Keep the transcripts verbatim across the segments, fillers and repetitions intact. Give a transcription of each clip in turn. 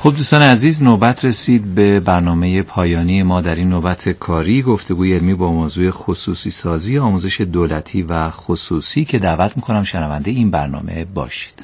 خب دوستان عزیز، نوبت رسید به برنامه پایانی ما در این نوبت کاری، گفتگوی علمی با موضوع خصوصی سازی آموزش دولتی و خصوصی که دعوت میکنم شنونده این برنامه باشید.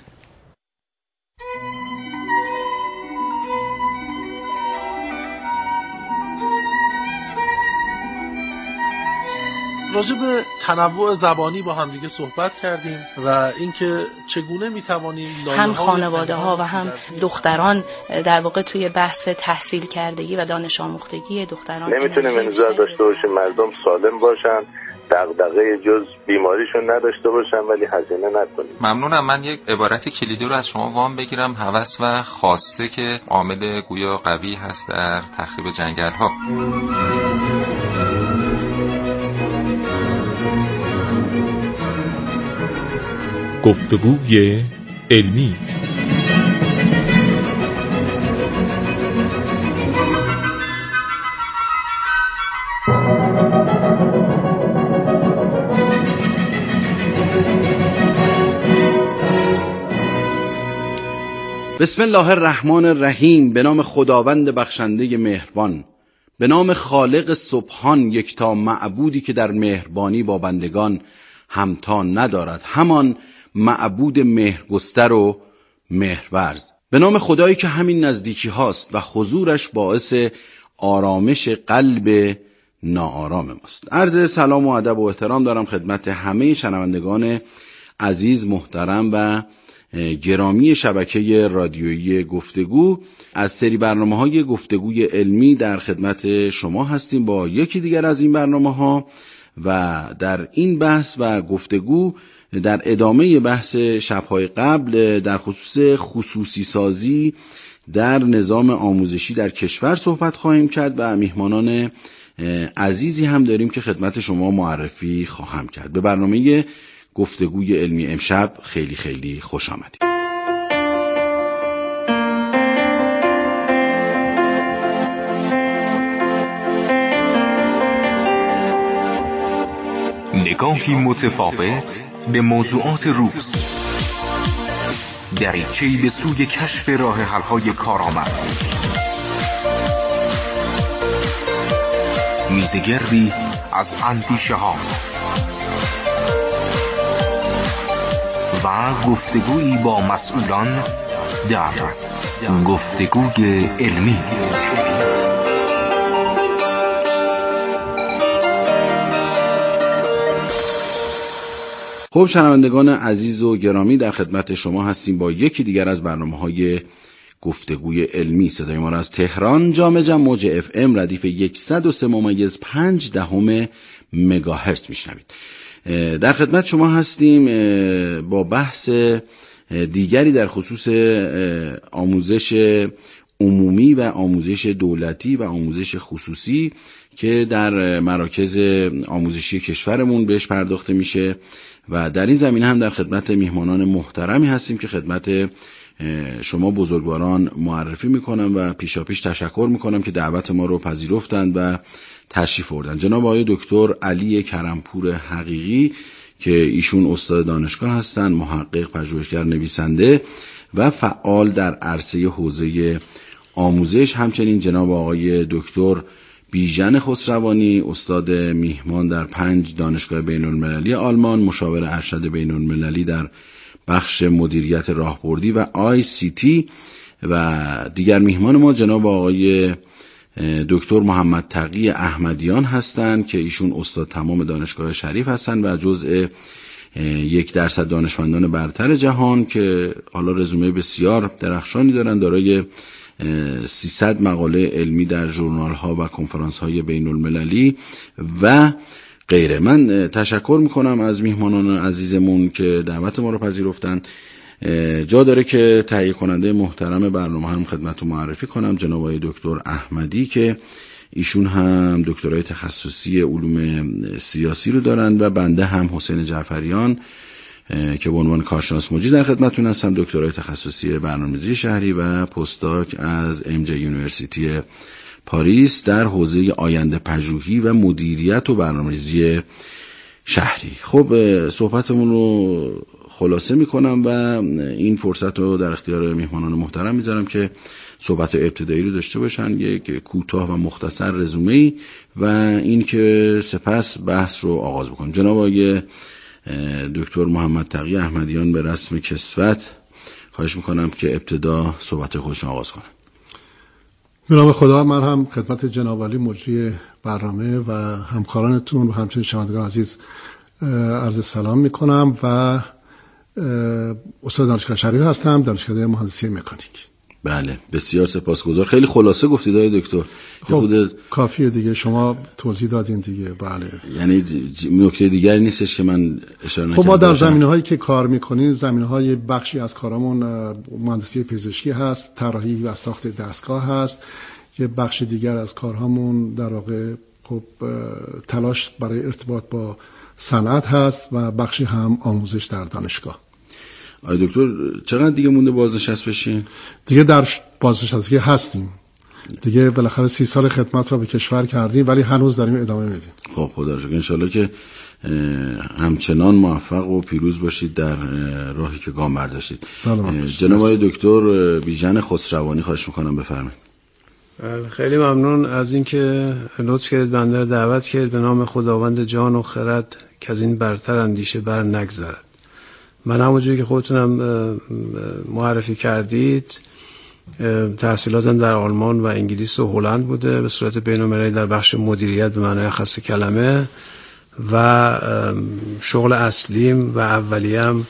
راجع به تنوع زبانی با هم دیگه صحبت کردیم و اینکه چگونه میتوانیم هم خانواده ها و هم دختران در واقع توی بحث تحصیل کردگی و دانش آموختگی دختران نمیتونیم انتظار داشته باشیم مردم سالم باشن، دغدغه جز بیماریشون نداشته باشن ولی هزینه نکنیم. ممنونم. من یک عبارت کلیدی رو از شما وام بگیرم. هوس و خواسته که عامل گویا قوی هست در تخریب جنگل ها. گفتگوی علمی. بسم الله الرحمن الرحیم. به نام خداوند بخشنده مهربان، به نام خالق سبحان یکتا معبودی که در مهربانی با بندگان همتا ندارد، همان معبود مهرگستر و مهرورز. به نام خدایی که همین نزدیکی هاست و حضورش باعث آرامش قلب ناآرام ماست. عرض سلام و ادب و احترام دارم خدمت همه شنوندگان عزیز، محترم و گرامی شبکه رادیویی گفتگو. از سری برنامه‌های گفتگوی علمی در خدمت شما هستیم با یکی دیگر از این برنامه‌ها و در این بحث و گفتگو در ادامه بحث شب‌های قبل در خصوص خصوصی سازی در نظام آموزشی در کشور صحبت خواهیم کرد و میهمانان عزیزی هم داریم که خدمت شما معرفی خواهم کرد. به برنامه گفتگوی علمی امشب خیلی خیلی خوش آمدید. نگاهی متفاوت به موضوعات روز، دریچه‌ای به سوی کشف راه حل‌های کارآمد، میزگردی از اندیشه ها و گفتگویی با مسئولان در گفتگوی علمی. خب شنوندگان عزیز و گرامی، در خدمت شما هستیم با یکی دیگر از برنامه‌های گفتگوی علمی. صدای ما را از تهران جام جم موج اف ام ردیف صد و سه ممیز پنج دهم مگاهرتز میشنوید. در خدمت شما هستیم با بحث دیگری در خصوص آموزش عمومی و آموزش دولتی و آموزش خصوصی که در مراکز آموزشی کشورمون بهش پرداخته میشه و در این زمینه هم در خدمت میهمانان محترمی هستیم که خدمت شما بزرگواران معرفی میکنم و پیشاپیش تشکر میکنم که دعوت ما رو پذیرفتند و تشریف آوردن. جناب آقای دکتر علی کرمپور حقیقی که ایشون استاد دانشگاه هستند، محقق، پژوهشگر، نویسنده و فعال در عرصه حوزه آموزش. همچنین جناب آقای دکتر بیژن خسروانی، استاد میهمان در پنج دانشگاه بین المللی آلمان، مشاور ارشد بین المللی در بخش مدیریت راهبردی و آی سی تی و دیگر میهمان ما جناب آقای دکتر محمد تقی احمدیان هستند که ایشون استاد تمام دانشگاه شریف هستند و جزء یک درصد دانشمندان برتر جهان که حالا رزومه بسیار درخشانی دارند، دارای سیصد مقاله علمی در ژورنال ها و کنفرانس های بین المللی و غیره. من تشکر میکنم از میهمانان عزیزمون که دعوت ما رو پذیرفتن. جا داره که تهیه کننده محترم برنامه هم خدمت معرفی کنم، جناب آقای دکتر احمدی که ایشون هم دکترای تخصصی علوم سیاسی رو دارن و بنده هم حسین جعفریان که به عنوان کارشناس موجی در خدمتتون هستم، دکترای تخصصی برنامه‌ریزی شهری و پستاک از ام جی یونیورسیتی پاریس در حوزه آینده پژوهی و مدیریت و برنامه‌ریزی شهری. خب صحبتمون رو خلاصه میکنم و این فرصت رو در اختیار میهمانان محترم میذارم که صحبت ابتدایی رو داشته باشن، یک کوتاه و مختصر رزومه‌ای و این که سپس بحث رو آغاز بکنیم. جناب آقای دکتر محمد تقی احمدیان به رسم کسوت خواهش میکنم که ابتدا صحبت خودشون آغاز کنن. به نام خدا، من هم خدمت جناب عالی مجری برنامه و همکارانتون و همچنین شنوندگان عزیز عرض سلام میکنم و استاد دانشگاه شریف هستم، دانشکده مهندسی مکانیک. بله، بسیار سپاسگزار. خیلی خلاصه گفتید آقای دکتر. خب خود... کافیه دیگه، شما توضیح دادین دیگه. بله، یعنی نکته دیگری نیستش که من اشاره نکردم. خب ما در زمینه‌هایی که کار می‌کنیم، زمینه‌های بخشی از کارامون مهندسی پزشکی هست، طراحی و ساخت دستگاه هست. یه بخش دیگر از کارهامون در واقع خب تلاش برای ارتباط با صنعت هست و بخشی هم آموزش در دانشگاه. آقای دکتر چقدر دیگه مونده بازنشسته بشین؟ دیگه در بازنشستگی هستیم دیگه، بالاخره سی سال خدمت را به کشور کردیم ولی هنوز داریم ادامه میدیم. خب خدا رو شکر، انشالله که همچنان موفق و پیروز باشید در راهی که گام برداشتید. جناب آقای دکتر بیژن خسروانی خواهش میکنم بفرمایید. خیلی ممنون از اینکه لطف کردید بنده را دعوت کردید. به نام خداوند جان و خرد که از این برتر اندیشه بر نگذرد. من همونجوری که خودتونم معرفی کردید تحصیلاتم در آلمان و انگلیس و هلند بوده به صورت بین‌المللی در بخش مدیریت به معنای خاص کلمه و شغل اصلیم و اولیم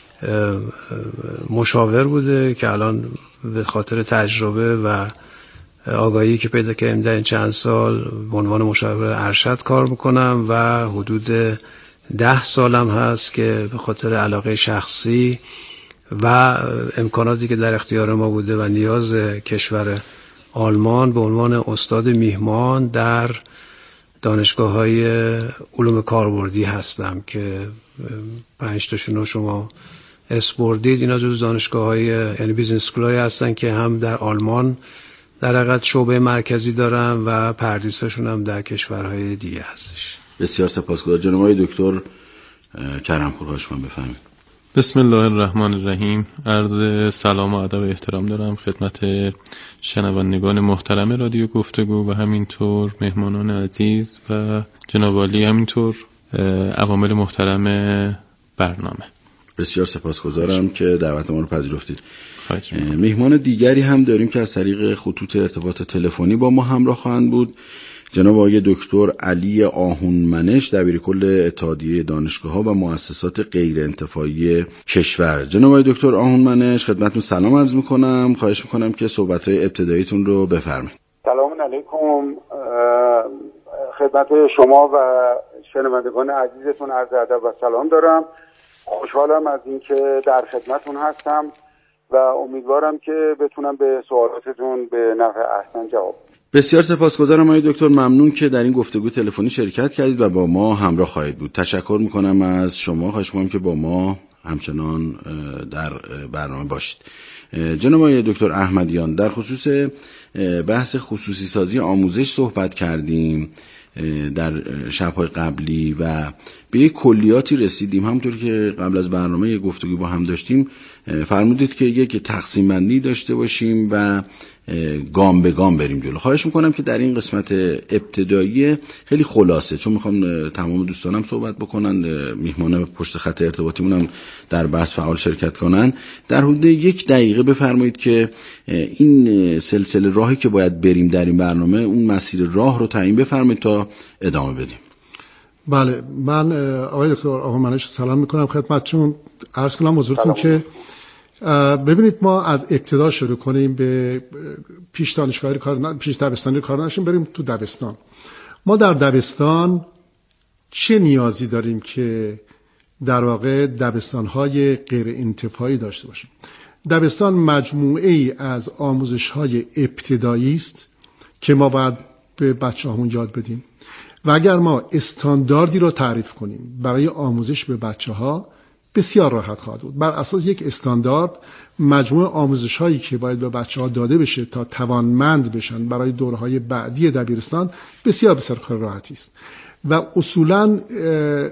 مشاور بوده که الان به خاطر تجربه و آگاهی که پیدا کردیم در این چند سال به عنوان مشاور ارشد کار میکنم و حدود ده سالم هست که به خاطر علاقه شخصی و امکاناتی که در اختیار ما بوده و نیاز کشور آلمان به عنوان استاد میهمان در دانشگاه‌های علوم کاربردی هستم که پنج تاشون شما اسم بردید. اینا جز دانشگاه‌های یعنی بیزنس اسکول‌های هستن که هم در آلمان در حقیقت شعبه مرکزی دارن و پردیساشون هم در کشورهای دیگه هستش. بسیار سپاسگزارم. جناب آقای دکتر کرم‌پور خواهش می‌کنم بفرمایید. بسم الله الرحمن الرحیم. عرض سلام و ادب و احترام دارم خدمت شنوندگان محترم رادیو گفتگو و همینطور مهمانان عزیز و جناب عالی، همینطور عوامل محترم برنامه. بسیار سپاسگزارم که دعوت ما رو پذیرفتید. مهمان دیگری هم داریم که از طریق خطوط ارتباط تلفنی با ما همراه خواهند بود. جناب آقای دکتر علی آهونمنش، دبیرکل اتحادیه دانشگاه‌ها و مؤسسات غیر انتفاعی کشور. جناب آقای دکتر آهونمنش خدمتتون سلام عرض می‌کنم. خواهش می‌کنم که صحبت‌های ابتداییتون رو بفرمایید. سلام علیکم خدمت شما و شنوندگان عزیزتون عرض ادب و سلام دارم. خوشحالم از اینکه در خدمتتون هستم و امیدوارم که بتونم به سوالاتتون به نحو احسن جواب بدم. بسیار سپاسگزارم آقای دکتر، ممنون که در این گفتگو تلفنی شرکت کردید و با ما همراه خواهید بود. تشکر میکنم از شما، خواهش میکنم که با ما همچنان در برنامه باشید. جناب آقای دکتر احمدیان، در خصوص بحث خصوصی سازی آموزش صحبت کردیم در شب‌های قبلی و به یک کلیاتی رسیدیم. همونطور که قبل از برنامه یک گفتگو با هم داشتیم فرمودید که یک تقسیم بندی داشته باشیم و گام به گام بریم جلو. خواهش میکنم که در این قسمت ابتدایی خیلی خلاصه، چون میخوام تمام دوستانم صحبت بکنن، میهمان پشت خط ارتباطیمون هم در بحث فعال شرکت کنن، در حدود یک دقیقه بفرمایید که این سلسله راهی که باید بریم در این برنامه، اون مسیر راه رو تعیین بفرمایید تا ادامه بدیم. بله، من آقای دکتر آهونمنش سلام میکنم خدمتتون. عرض کنم حضورتون که ببینید ما از ابتدا شروع کنیم، به پیش دانشگاهی کار پیش دبستانی کار نشیم، بریم تو دبستان. ما در دبستان چه نیازی داریم که در واقع دبستان‌های غیر انتفاعی داشته باشیم؟ دبستان مجموعه ای از آموزش‌های ابتدایی است که ما باید به بچه‌هامون یاد بدیم و اگر ما استانداردی رو تعریف کنیم برای آموزش به بچه‌ها بسیار راحت خواهد بود. بر اساس یک استاندارد مجموع آموزش هایی که باید به بچه ها داده بشه تا توانمند بشن برای دورهای بعدی دبیرستان بسیار بسیار کار راحتی است و اصولا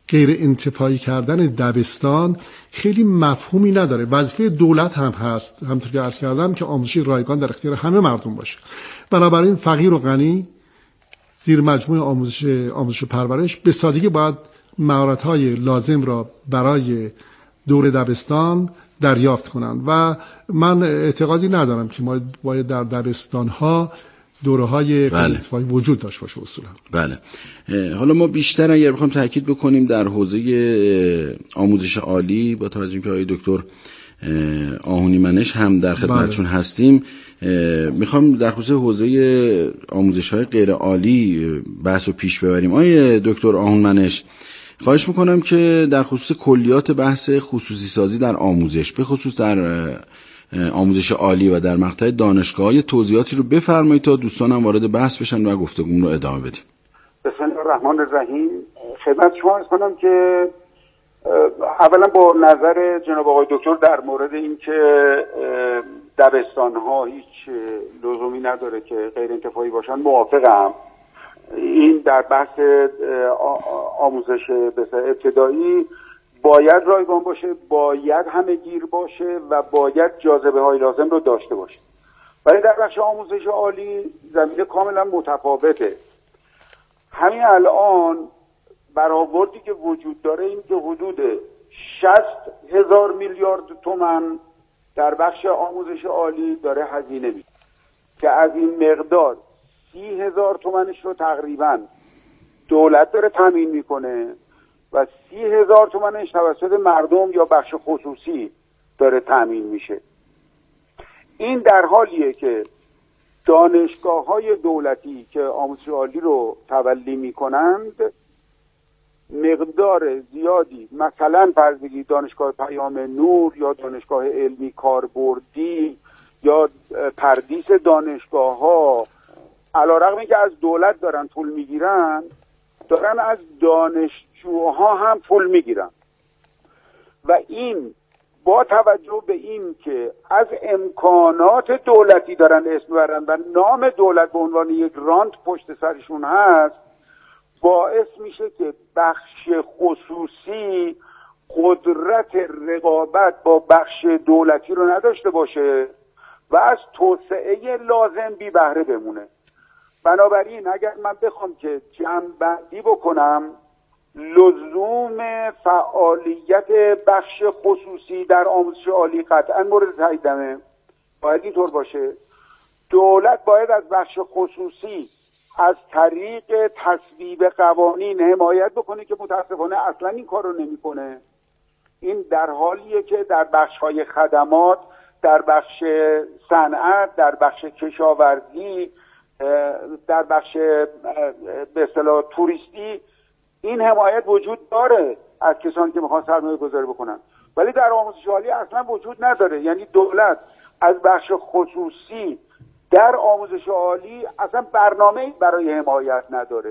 غیر انتفاعی کردن دبستان خیلی مفهومی نداره. وظیفه دولت هم هست، همونطور که عرض کردم، که آموزش رایگان در اختیار همه مردم باشه. بنابراین فقیر و غنی زیر مجموعه آموزش آموزش و پرورش به سادگی باید مهارت‌های لازم را برای دور دبستان دریافت کنند و من اعتقادی ندارم که ما باید در دبستان‌ها دوره‌های انتفاعی وجود داشته باشه اصولا. بله. حالا ما بیشتر اگر بخوام تاکید بکنیم در حوزه آموزش عالی، با توجه که آقای دکتر آهونی منش هم در خدمتشون بله. هستیم، میخوام در خصوص حوزه آموزش‌های غیر عالی بحث رو پیش ببریم. آقای دکتر آهون منش، خواهش میکنم که در خصوص کلیات بحث خصوصی سازی در آموزش، به خصوص در آموزش عالی و در مقطع دانشگاه‌های توضیحاتی رو بفرمایید تا دوستانم وارد بحث بشن و گفتگومون رو ادامه بدیم. بسم الله الرحمن الرحیم. خدمت شما عرض کنم که اولا با نظر جناب آقای دکتر در مورد اینکه دبستان‌ها هیچ لزومی نداره که غیر انتفاعی باشن موافقم. این در بحث آموزش ابتدایی باید رایگان باشه، باید همه گیر باشه و باید جاذبه های لازم رو داشته باشه. ولی در بخش آموزش عالی زمینه کاملا متفاوته. همین الان برآوردی که وجود داره این که حدود شصت هزار میلیارد تومان در بخش آموزش عالی داره هزینه میشه که از این مقدار سی هزار تومنش رو تقریبا دولت داره تامین میکنه و سی هزار تومنش توسط مردم یا بخش خصوصی داره تامین میشه. این در حالیه که دانشگاه های دولتی که آموزش عالی رو تولی میکنند مقدار زیادی، مثلا فرض بگید دانشگاه پیام نور یا دانشگاه علمی کاربردی یا پردیس دانشگاه ها، علیرغم اینکه از دولت دارن پول میگیرن، دارن از دانشجوها هم پول میگیرن و این با توجه به این که از امکانات دولتی دارن اسم برن و نام دولت به عنوان یک رانت پشت سرشون هست، باعث میشه که بخش خصوصی قدرت رقابت با بخش دولتی رو نداشته باشه و از توسعه لازم بی بهره بمونه. بنابراین اگر من بخوام که جمع‌بندی بکنم، لزوم فعالیت بخش خصوصی در آموزش عالی قطعا مورد تاییدمه، باید اینطور باشه. دولت باید از بخش خصوصی از طریق تصویب قوانین حمایت بکنه که متاسفانه اصلا این کار رو نمی‌کنه. این در حالیه که در بخش‌های خدمات، در بخش صنعت، در بخش کشاورزی، در بخش به اصطلاح توریستی این حمایت وجود داره از کسانی که میخوان سرمایه گذاری بکنن، ولی در آموزش عالی اصلا وجود نداره. یعنی دولت از بخش خصوصی در آموزش عالی اصلا برنامه‌ای برای حمایت نداره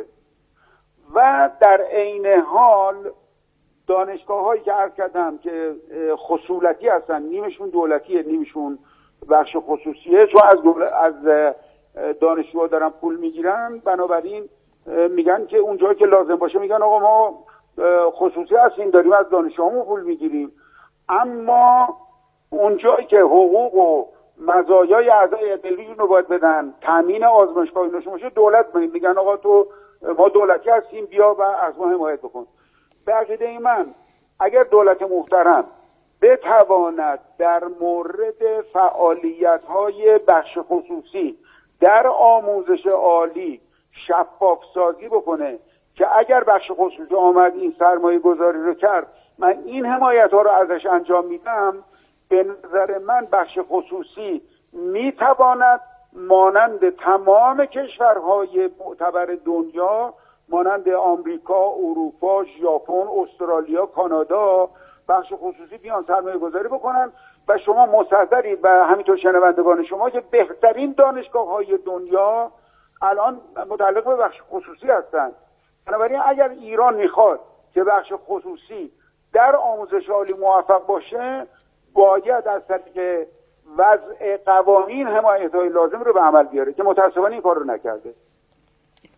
و در عین حال دانشگاه هایی که عرض کردم که خصولتی هستن، نیمشون دولتیه نیمشون بخش خصوصیه، چون از دولت از دانشجوها دارن پول میگیرن، بنابراین میگن که اونجایی که لازم باشه میگن آقا ما خصوصی هستیم داریم از دانشجوهامون پول میگیریم، اما اونجایی که حقوق و مزایای اعضای ادلیون رو باید بدن، تامین آزمایشگاه ایناشون باشه، دولت میگن آقا تو ما دولتی هستیم بیا و از ما حمایت بکن. به عقیده من اگر دولت محترم بتواند در مورد فعالیت‌های بخش خصوصی در آموزش عالی شفاف سازی بکنه که اگر بخش خصوصی آمد این سرمایه گذاری رو کرد من این حمایت ها رو ازش انجام میدم، به نظر من بخش خصوصی میتواند مانند تمام کشورهای معتبر دنیا، مانند آمریکا، اروپا، ژاپن، استرالیا، کانادا، بخش خصوصی بیان سرمایه گذاری بکنن و شما مستحضرید و همینطور شنوندگان شما که بهترین دانشگاه های دنیا الان متعلق به بخش خصوصی هستند. بنابراین اگر ایران میخواد که بخش خصوصی در آموزش عالی موفق باشه، باید از طریق وضع قوانین حمایت های لازم رو به عمل بیاره که متاسفانه این کار رو نکرده.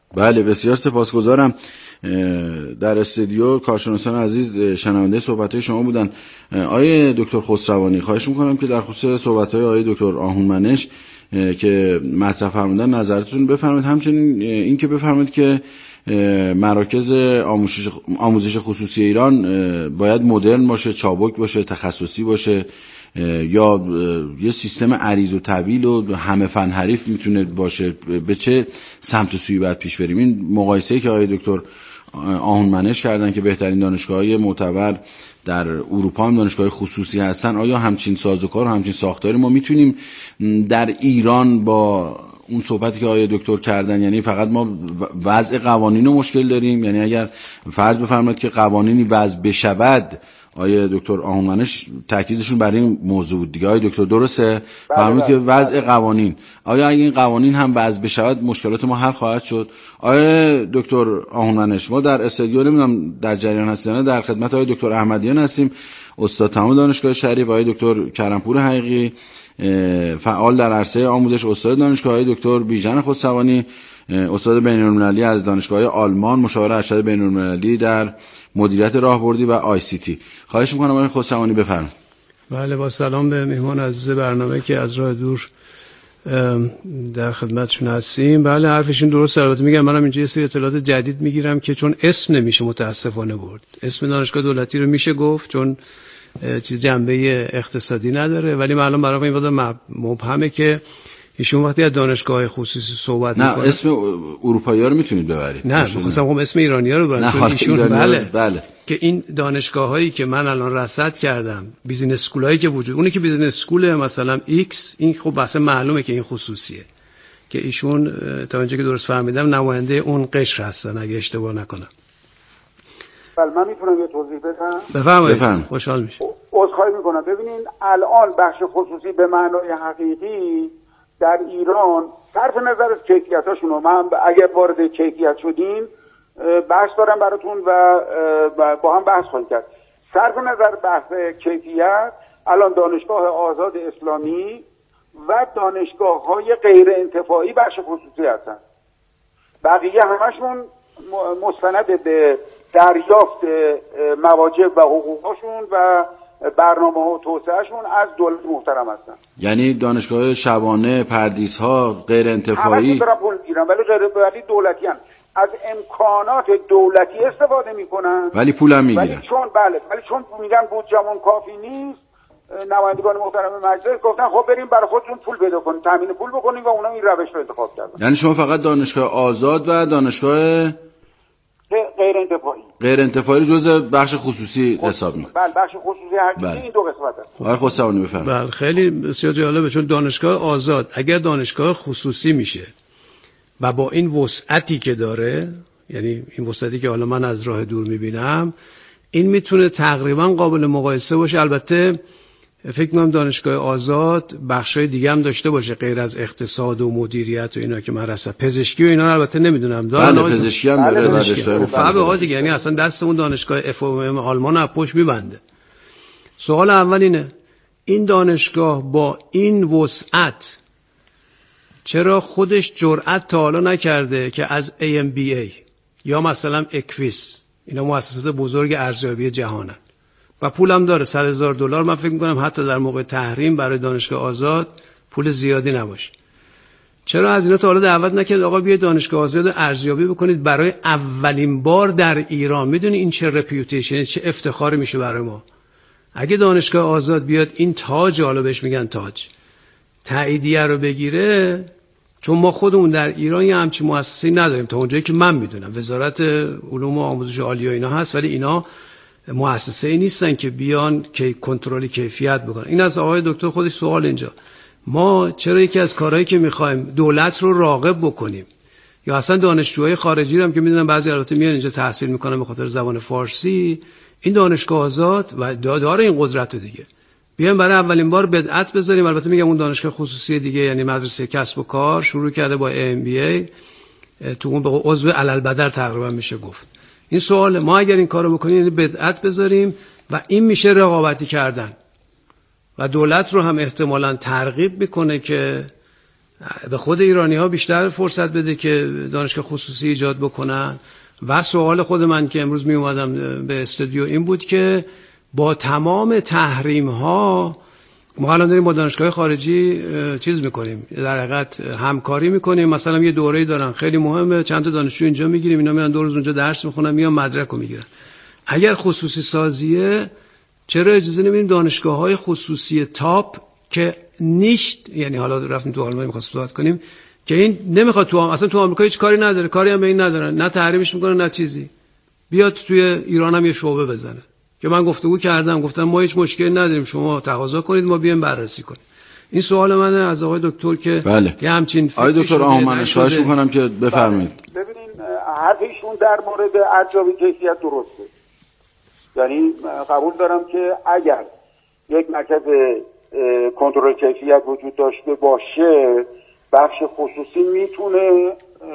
بله بسیار سپاسگزارم. در استودیو کارشناسان عزیز شنونده صحبت‌های شما بودن. آقای دکتر خسروانی خواهش می‌کنم که در خصوص صحبت‌های آقای دکتر آهونمنش که مطرح فرمودن نظرتون بفرمایید. همچنین این که بفرمایید که مراکز آموزش آموزش خصوصی ایران باید مدرن باشه، چابک باشه، تخصصی باشه، یا یه سیستم عریض و طویل و همه فن حریف میتونه باشه؟ به چه سمت و سوی باید پیش بریم؟ این مقایسه‌ای که آقای دکتر آهونمنش کردن که بهترین دانشگاه‌های معتبر در اروپا هم دانشگاه خصوصی هستن، آیا همچین سازوکار و همچین ساختاری ما میتونیم در ایران با اون صحبتی که آقای دکتر کردن، یعنی فقط ما وضع قوانین رو مشکل داریم؟ یعنی اگر فرض بفرمایید که قوانینی وضع بشود، آقای دکتر آهونمنش تاکیدشون برای این موضوع بود دیگه، آقای دکتر درسته؟ فرمودید که وضع قوانین، آیا اگه این قوانین هم وضع بشود مشکلات ما حل خواهد شد؟ آقای دکتر آهونمنش، ما در استودیو نمیدونم در جریان هستین، در خدمت آقای دکتر احمدیان هستیم، استاد تمام دانشگاه شریف، آقای دکتر کرمپور حقیقی فعال در عرصه آموزش، استاد دانشگاه، آقای دکتر بیژن خسروانی استاد بین‌المللی از دانشگاه آلمان، مشاور ارشد بین‌المللی در مدیریت راهبردی و آی سی تی. خواهش می‌کنم آقای خسروانی بفرمایید. بله، با سلام به مهمان عزیز برنامه که از راه دور در خدمتشون هستیم. بله حرفشون درسته. البته میگم منم اینجا یه سری اطلاعات جدید میگیرم که چون اسم نمیشه متاسفانه برد، اسم دانشگاه دولتی رو میشه گفت چون چیز جنبه اقتصادی نداره، ولی معلوم برای این وقت مبهمه که ایشون وقتی از دانشگاه خصوصی صحبت نه میکنه. اسم اروپایی‌ها رو میتونید ببرید. نه می‌خواستم بگم اسم ایرانی‌ها رو ببرم چون ایشون بله بله که این دانشگاه‌هایی که من الان رصد کردم، بیزینس اسکولایی که وجود، اونی که بیزینس اسکول مثلا ایکس، این خب بحث معلومه که این خصوصیه، که ایشون تا اونجا که درست فهمیدم نماینده اون قشر هستن اگه اشتباه نکنم. بله من میتونم یه توضیح بدم؟ بفرمایید. خوشحال میشم. عذرخواهی میکنم. ببینین الان بخش خصوصی به معنای حقیقی در ایران صرف نظر از کیفیتاشون، من اگر وارد کیفیت شدین بحث دارم براتون و با هم بحث خواهیم کرد. صرف نظر بحث کیفیت الان دانشگاه آزاد اسلامی و دانشگاه های غیر انتفاعی بخش خصوصی هستن، بقیه همشون مستند به دریافت مواجب و حقوقشون و برنامه ها و توسعهشون از دولت محترم هستن. یعنی دانشگاه شبانه، پردیس‌ها، غیر انتفاعی همه دارن پول میگیرن ولی غیر ولی دولتی هستن، از امکانات دولتی استفاده میکنن ولی پول هم میگیرن. ولی چون بله ولی چون میگن بودجمون کافی نیست، نمایندگان محترم مجلس گفتن خب بریم برای خودتون پول پیدا کنیم، تامین پول بکنیم و اونا این روش رو انتخاب کردن. یعنی شما فقط دانشگاه آزاد و دانشگاه غیر انتفاعی غیر انتفاعی جزء بخش خصوصی حساب می‌کنه. بله بخش خصوصی حقیقی این دو قسمت است. آقای خسروانی بفرمایید. بله خیلی بسیار جالبه، چون دانشگاه آزاد اگر دانشگاه خصوصی میشه و با این وسعتی که داره، یعنی این وسعتی که حالا من از راه دور میبینم، این میتونه تقریبا قابل مقایسه باشه. البته فکر می‌کنم دانشگاه آزاد بخشای دیگه هم داشته باشه غیر از اقتصاد و مدیریت و اینا که من رسم، پزشکی و اینا البته نمیدونم داره. بله پزشکی هم داره دانشگاه فعلا ها دیگه، یعنی اصلا دست اون دانشگاه اف او ام آلمان از پشت میبنده. سوال اول اینه این دانشگاه با این وسعت چرا خودش جرأت تا حالا نکرده که از ای ام بی ای یا مثلا اکویس، اینا مؤسسات بزرگ ارزیابی جهانن و پولم داره، صد هزار دلار، من فکر میکنم حتی در موقع تحریم برای دانشگاه آزاد پول زیادی نباشه، چرا از اینا تا حالا دعوت نکرد آقا بیاید دانشگاه آزاد ارزیابی بکنید برای اولین بار در ایران؟ میدونی این چه رپیوتیشن، چه افتخاری میشه برای ما اگه دانشگاه آزاد بیاد این تاج، حالا بهش میگن تاج، تاییدیه رو بگیره. چون ما خودمون در ایران یه همچین مؤسسه‌ای نداریم تا اونجایی که من میدونم، وزارت علوم و آموزش عالی و اینا هست ولی اینا مؤسسه‌ای نیستن که بیان که کنترل کیفیت بکنن. این از آقای دکتر خودش سوال اینجا، ما چرا یکی از کارهایی که میخوایم دولت رو راغب بکنیم یا اصلا دانشجوهای خارجی رو هم که میدونن بعضی البته میان اینجا تحصیل میکنن به خاطر زبان فارسی، این دانشگاه آزاد و داره این قدرت رو دیگه، بیایم برای اولین بار بدعت بذاریم. البته میگم اون دانشگاه خصوصی دیگه یعنی مدرسه کسب و کار شروع کرده با ای ام بی ای، تو اون به عضو علالبدر تقریبا میشه گفت. این سوال ما اگر این کارو بکنیم یعنی بدعت بذاریم و این میشه رقابتی کردن و دولت رو هم احتمالاً ترغیب میکنه که به خود ایرانی ها بیشتر فرصت بده که دانشگاه خصوصی ایجاد بکنن. و سوال خود من که امروز می اومدم به استودیو این بود که با تمام تحریم ها ما الان داریم با دانشگاه خارجی چیز میکنیم، در حقیقت همکاری میکنیم. مثلا یه دوره‌ای دارن خیلی مهمه، چند تا دانشجو اینجا میگیریم، اینا میرن دو روز اونجا درس میخونن، میان مدرک رو میگیرن. اگر خصوصی سازیه چرا اجازه نمیدیم دانشگاه‌های خصوصی تاپ که نیشت، یعنی حالا رفتیم تو آلمان می‌خواستیم صحبت کنیم که این نمیخواد تو هم. اصلا تو آمریکا هیچ کاری نداره، کاری هم به این ندارن، نه تحریمش میکنن نه چیزی، بیاد توی ایران هم یه شعبه بزنه. که من گفتگو کردم، گفتم ما هیچ مشکلی نداریم، شما تقاضا کنید ما بیایم بررسی کنیم. این سوال منه از آقای دکتر که بله. یه همچین فکری آقای دکتر آهومنش خواهش می‌کنم که بفرمایید. بله. ببینین حرفشون در مورد ارزیابی کیفیت درسته، یعنی قبول دارم که اگر یک مرکز کنترل کیفیت وجود داشته باشه، بخش خصوصی میتونه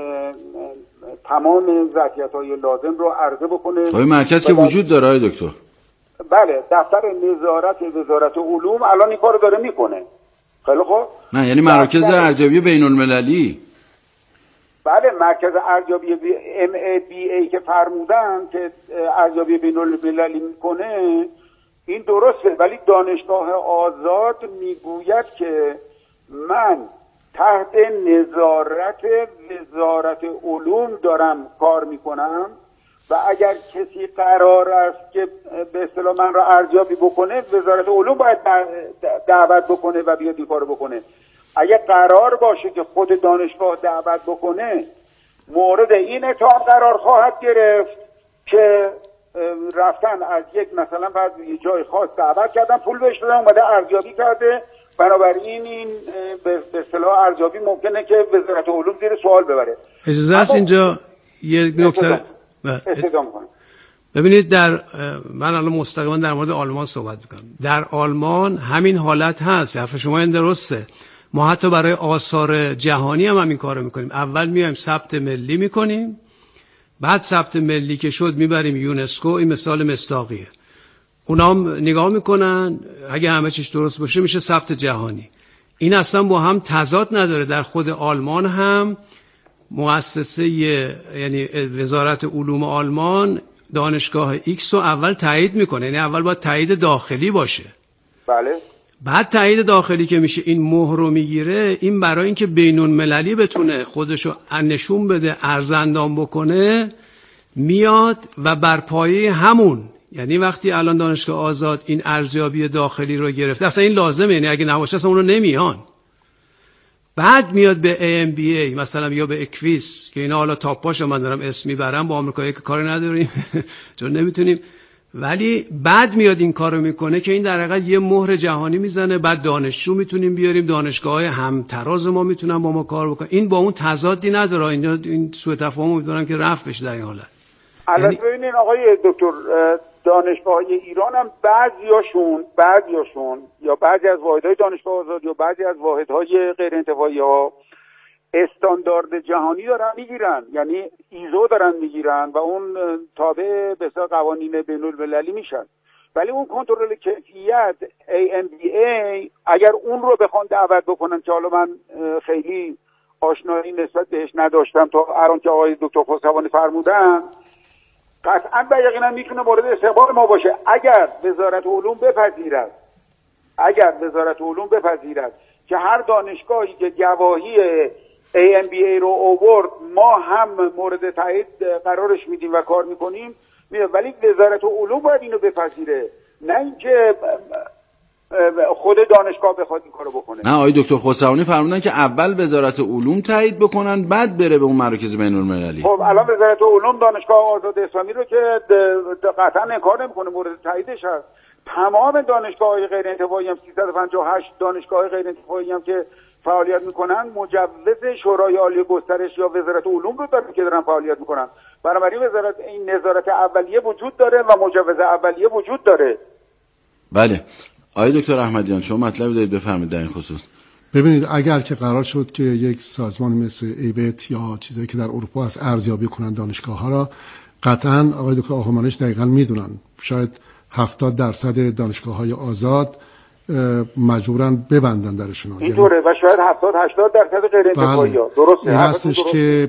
تمام ظرفیت‌های لازم رو عرضه بکنه. آقای مرکز که وجود داره آقای دکتر. بله، دفتر نظارت وزارت علوم الان این کارو داره میکنه. خیلی خوب. نه یعنی مراکز ارزیابی بین‌المللی. بله، مرکز ارزیابی ام ای بی ای که فرمودن که ارزیابی بین‌المللی میکنه این درسته، ولی دانشگاه آزاد میگوید که من تحت نظارت وزارت علوم دارم کار میکنم و اگر کسی قرار است که به اصطلاح من را ارزیابی بکنه، وزارت علوم باید دعوت بکنه و بیاد این کارو بکنه. اگر قرار باشه که خود دانشگاه دعوت بکنه، مورد این اتهام قرار خواهد گرفت که رفتن از یک مثلا بعد یه جای خاص دعوت کردن، پول بهش دادن، اومده ارزیابی کرده، بنابراین این به اصطلاح ارزیابی ممکنه که وزارت علوم زیر سوال ببره. اجازه است اینجا یک نکته استفاده کنم. ببینید، در من الان مستقیما در مورد آلمان صحبت میکنم. در آلمان همین حالت هست، حرف شما این درسته. ما حتی برای آثار جهانی هم همین کارو میکنیم. اول میایم ثبت ملی میکنیم، بعد ثبت ملی که شد میبریم یونسکو. این مثال مصداقیه. اونا هم نگاه میکنن، اگه همه چیز درست باشه میشه ثبت جهانی. این اصلا با هم تضاد نداره. در خود آلمان هم مؤسسه یعنی وزارت علوم آلمان دانشگاه ایکس رو اول تایید میکنه، یعنی اول باید تایید داخلی باشه. بله. بعد تایید داخلی که میشه این مهر رو میگیره. این برای اینکه بین‌المللی بتونه خودشو نشون بده، ارزندان بکنه، میاد و بر پایه همون، یعنی وقتی الان دانشگاه آزاد این ارزیابی داخلی رو گرفته، اصلا این لازمه، یعنی اگه نباشه اصلا اون رو نمیان. بعد میاد به ای ام بی ای مثلا یا به اکویس که اینا حالا تاپاشو من دارم اسم میبرم، با آمریکایی که کاری نداریم چون نمیتونیم، ولی بعد میاد این کارو میکنه که این در حقیقت یه مهر جهانی میزنه. بعد دانشجو میتونیم بیاریم، دانشگاه‌های همتراز ما میتونن با ما کار بکنن. این با اون تضادی نداره. اینجا این سوء تفاهم میدونم که رفع بشه در این حالت. البته ببینید آقای دکتر، دانشگاه‌های ایران هم بعضیاشون بعضیاشون یا بعضی از واحدهای دانشگاه آزاد یا بعضی از واحدهای غیر انتفاعی ها استاندارد جهانی دارن میگیرن، یعنی ایزو دارن میگیرن و اون تابع به اصطلاح قوانین بین‌المللی میشن. ولی اون کنترل کیفیت ای ام بی ای اگر اون رو بخوان دعوت بکنن، که حالا من خیلی آشنایی نسبت بهش نداشتم تا الان که آقای دکتر خسروانی فرمودن، قطعاً به یقینا میتونه مورد استقبال ما باشه. اگر وزارت علوم بپذیرد اگر وزارت علوم بپذیرد که هر دانشگاهی که گواهی ای ام بی ای رو آورد ما هم مورد تایید قرارش میدیم و کار میکنیم، ولی وزارت علوم باید اینو بپذیره، نه اینکه خود دانشگاه بخواد این کارو بکنه. نه، آقای دکتر خسروانی فرمودن که اول وزارت علوم تایید بکنن، بعد بره به اون مراکز بین‌المللی. خب الان وزارت علوم دانشگاه آزاد اسلامی رو که قطعا انکار نمیکنه، مورد تاییدش هست. تمام دانشگاه‌های غیر انتفاعی هم سیصد و پنجاه و هشت دانشگاه غیر انتفاعی هم که فعالیت میکنن مجوز شورای عالی گسترش یا وزارت علوم رو دارن که دارن فعالیت میکنن. بنابراین وزارت این نظارت اولیه وجود داره و مجوز اولیه وجود داره. بله. آقای دکتر احمدیان شما مطلبی دارید بفرمایید در این خصوص. ببینید، اگر که قرار شد که یک سازمان مثل ایبت یا چیزایی که در اروپا هست ارزیابی کنن دانشگاه ها را، قطعا آقای دکتر آهومنش دقیقاً میدونن شاید هفتاد درصد دانشگاه های آزاد مجبورن ببندن درشون. اینطوره و شاید هفتاد هشتاد درصد غیر انتفاعی‌ها. درسته. این هستش که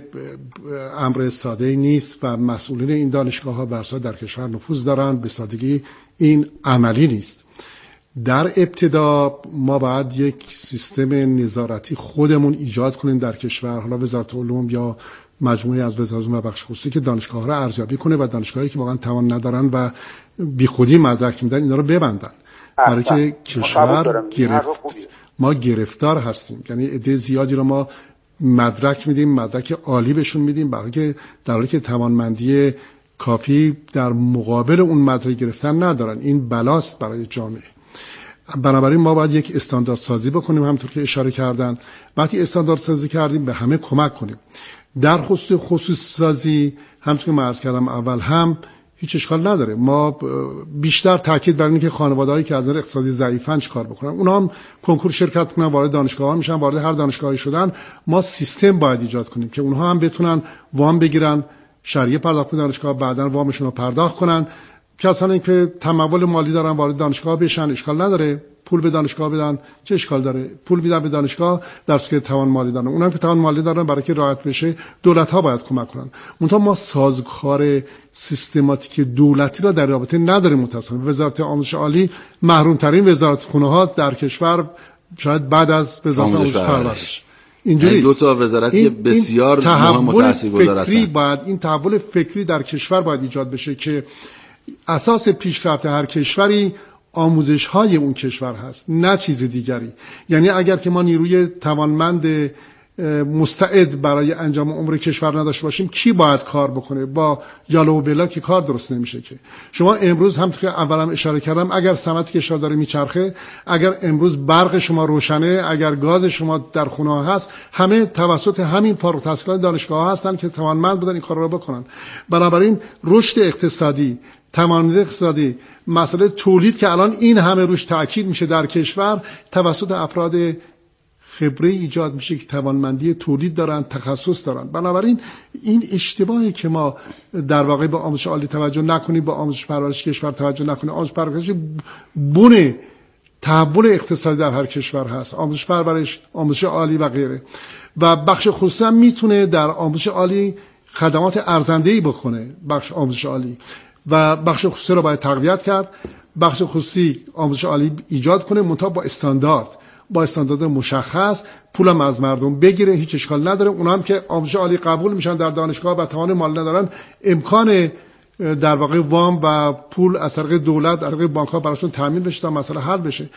امر ساده‌ای نیست و مسئولین این دانشگاه‌ها بر اساس در کشور نفوذ دارن. به سادگی این عملی نیست. در ابتدا ما باید یک سیستم نظارتی خودمون ایجاد کنیم در کشور، حالا وزارت علوم یا مجموعه از وزارت و بخش خصوصی که دانشگاه‌ها رو ارزیابی کنه و دانشگاهایی که واقعا توان ندارن و بیخودی مدرک میدن اینا رو ببندن. برای که کشور گرفت ما گرفتار هستیم، یعنی عده زیادی رو ما مدرک میدیم، مدرک عالی بهشون میدیم، برای که در حالی که توانمندی کافی در مقابل اون مدرک گرفتن ندارن. این بلاست برای جامعه. بنابراین ما باید یک استاندارد سازی بکنیم، همونطور که اشاره کردن. وقتی استاندارد سازی کردیم به همه کمک کنیم. در خصوص خصوصی سازی همونطور که من عرض کردم اول هم هیچ اشکال نداره. ما بیشتر تاکید بر اینه که خانواده‌هایی که از نظر اقتصادی ضعیفن چیکار بکنن. اونها هم کنکور شرکت کنن، وارد دانشگاه‌ها میشن، وارد هر دانشگاهی شدن. ما سیستم باید ایجاد کنیم که اونها هم بتونن وام بگیرن، شرعیه پرداخت کنن دانشگاه، بعداً وامشون رو پرداخت کنن. کسانی که تمول مالی دارن وارد دانشگاه بشن، اشکال نداره. پول به دانشگاه بدن، چه اشکال داره؟ پول میدن به دانشگاه در صورتی که توان مالی دارن. اونم که توان مالی دارن برای که راحت بشه دولت ها باید کمک کنن. منتها ما سازوکار سیستماتیک دولتی را در رابطه نداریم. متأسفانه وزارت آموزش عالی محروم ترین وزارتخونه ها در کشور، شاید بعد از وزارت آموزش پرورش. اینجوری دو تا وزارتی بسیار مهم و تاثیرگذار هستند. باید این تحول فکری در کشور باید ایجاد بشه که اساس پیشرفت هر کشوری آموزش های اون کشور هست، نه چیز دیگری. یعنی اگر که ما نیروی توانمند مستعد برای انجام امور کشور نداشته باشیم، کی باید کار بکنه؟ با یاله و بلا که کار درست نمیشه. که شما امروز هم که اولام اشاره کردم، اگر صنعت کشور داره میچرخه، اگر امروز برق شما روشنه، اگر گاز شما در خونه ها هست، همه توسط همین فارغ التحصیلان دانشگاه ها هستن که توانمند بودن این کار رو بکنن. بنابراین رشد اقتصادی، توانمندی اقتصادی، مسئله تولید که الان این همه روش تاکید میشه در کشور، توسط افراد خبره ایجاد میشه که توانمندی تولید دارن، تخصص دارن. بنابراین این اشتباهی که ما در واقع به آموزش عالی توجه نکنیم، به آموزش پرورش کشور توجه نکنیم. آموزش پرورش بونه تحول اقتصادی در هر کشور هست، آموزش پرورش، آموزش عالی و غیره. و بخش خصوصی هم میتونه در آموزش عالی خدمات ارزنده‌ای بکنه، بخش آموزش عالی، و بخش خصوصی رو باید تقویت کرد. بخش خصوصی آموزش عالی ایجاد کنه، منتها با استاندارد، با استاندارد مشخص، پولم از مردم بگیره، هیچ اشکال نداره. اونها هم که آموزش عالی قبول میشن در دانشگاه و توان مالی ندارن، امکان در واقع وام و پول از طریق دولت، از طریق بانک ها براشون تامین بشه تا مسئله حل بشه.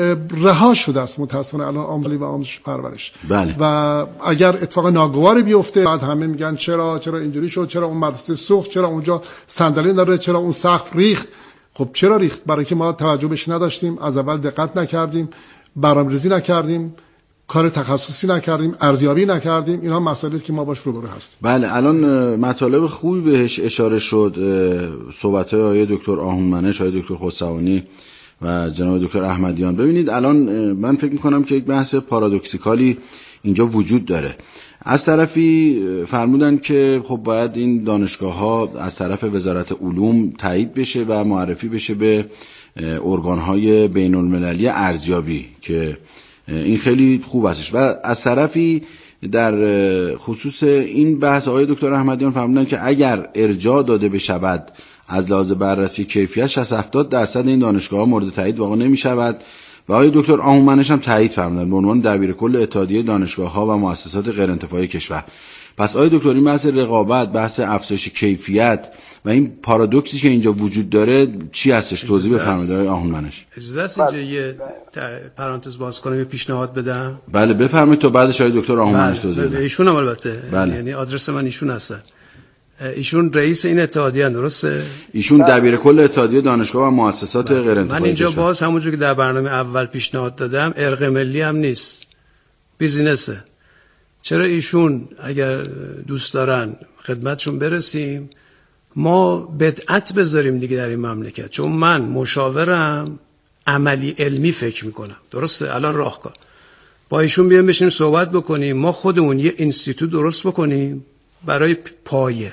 رها شده است متأسفانه الان آموزش و آموزش پرورش. بله. و اگر اتفاق ناگواری بیفته، بعد همه میگن چرا چرا اینجوری شد، چرا اون مدرسه سوخت، چرا اونجا صندلی نداره، چرا اون سقف ریخت. خب چرا ریخت؟ برای که ما توجه بهش نداشتیم، از اول دقت نکردیم، برنامه‌ریزی نکردیم، کار تخصصی نکردیم، ارزیابی نکردیم. اینا مسائلی که ما باش روبرو هستیم. بله، الان مطالب خوبی بهش اشاره شد. صحبت‌های آقای دکتر آهونمنش، آقای دکتر خسروانی و جناب دکتر احمدیان. ببینید الان من فکر می‌کنم که یک بحث پارادوکسیکالی اینجا وجود داره. از طرفی فرمودن که خب باید این دانشگاه‌ها از طرف وزارت علوم تایید بشه و معرفی بشه به ارگان‌های بین‌المللی ارزیابی، که این خیلی خوب هستش. و از طرفی در خصوص این بحث آقای دکتر احمدیان فرمودن که اگر ارجاع داده بشود از لحاظ بررسی کیفیت، شصت هفتاد درصد این دانشگاه‌ها مورد تایید واقع نمی‌شود. و آقای دکتر آهونمنش هم تایید فرمودن به عنوان دبیرکل اتحادیه دانشگاه‌ها و مؤسسات غیر انتفاعی کشور. پس آقای دکتر این بحث رقابت، بحث افزایش کیفیت و این پارادوکسی که اینجا وجود داره چی هستش؟ توضیح بفرمایید آقای آهونمنش. اجازه است اینجا یه پرانتز باز کنم، یه پیشنهاد بدم؟ بله بفرمایید، تا بعدش آقای دکتر آهونمنش توضیح بدن. ایشون هم البته، بله. یعنی آدرس من ایشون هستن. ایشون رئیس این اتحادیه، درسته؟ ایشون دبیرکل اتحادیه دانشگاه و مؤسسات غیر انتفاعی. من اینجا باز همونجوری که در برنامه اول پیشنهاد دادم، ارق ملی هم نیست، بیزینسه. چرا ایشون اگر دوست دارن خدمتشون برسیم، ما بدعت بذاریم دیگه در این مملکت؟ چون من مشاورم، عملی علمی فکر میکنم، درسته؟ الان راهکار با ایشون بیام بشینیم صحبت بکنیم، ما خودمون یه اینستیتوت درست بکنیم برای پایه،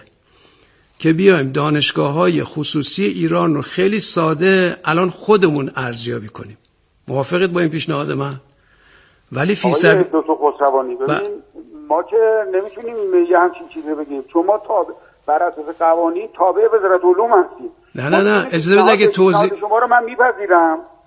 که بیایم دانشگاه‌های خصوصی ایران رو خیلی ساده الان خودمون ارزیابی کنیم. موافقید با این پیشنهاد من؟ ولی فی سبیل سبیل دکتر خسروانی ببین ما که نمیتونیم یه همچین چیزی بگیم، چون ما تابع بر اساس قوانین تابع وزارت علوم هستیم. نه نه نه اجازه بده که توضیح شما رو من میپذیرم